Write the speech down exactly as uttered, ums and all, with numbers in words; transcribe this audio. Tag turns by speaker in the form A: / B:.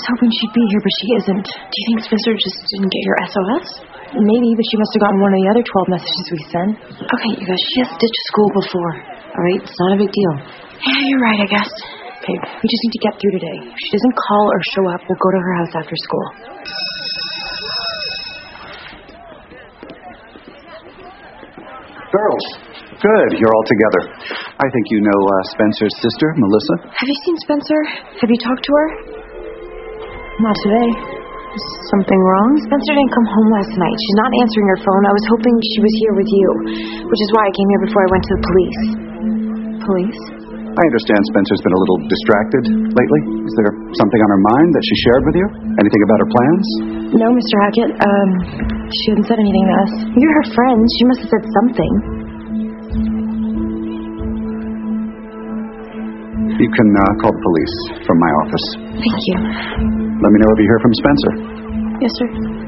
A: hoping she'd be here, but she isn't. Do you think Spencer just didn't get your S O S? Maybe, but she must have gotten one of the other twelve messages we sent. Okay, you guys, she has ditched school before. All right, it's not a big deal. Yeah, you're right, I guess. Okay, we just need to get through today. If she doesn't call or show up, we'll go to her house after school.
B: Girls, good, you're all together. I think you know uh, Spencer's sister, Melissa.
A: Have you seen Spencer? Have you talked to her? Not today. Is something wrong? Spencer didn't come home last night. She's not answering her phone. I was hoping she was here with you, which is why I came here before I went to the police. Police?
B: I understand Spencer's been a little distracted lately. Is there something on her mind that she shared with you? Anything about her plans?
A: No, Mister Hackett. Um, she hasn't said anything to us. You're her friend. She must have said something.
B: You can uh, call the police from my office.
A: Thank you.
B: Let me know if you hear from Spencer.
A: Yes, sir.